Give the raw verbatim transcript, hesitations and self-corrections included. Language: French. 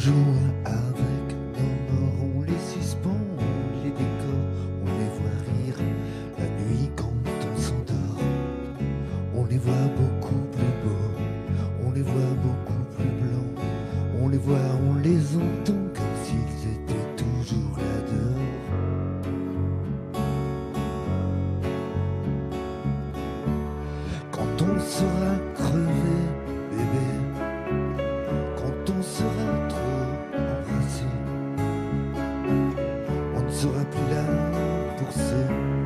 joue avec nos morts, on les suspend, on les décore, on les voit rire la nuit quand on s'endort. On les voit beaucoup plus beaux, on les voit beaucoup plus blancs, on les voit, on les entend comme s'ils étaient toujours là dehors. Quand on sera crevé, bébé, quand on sera trop embrassé, on ne sera plus là pour se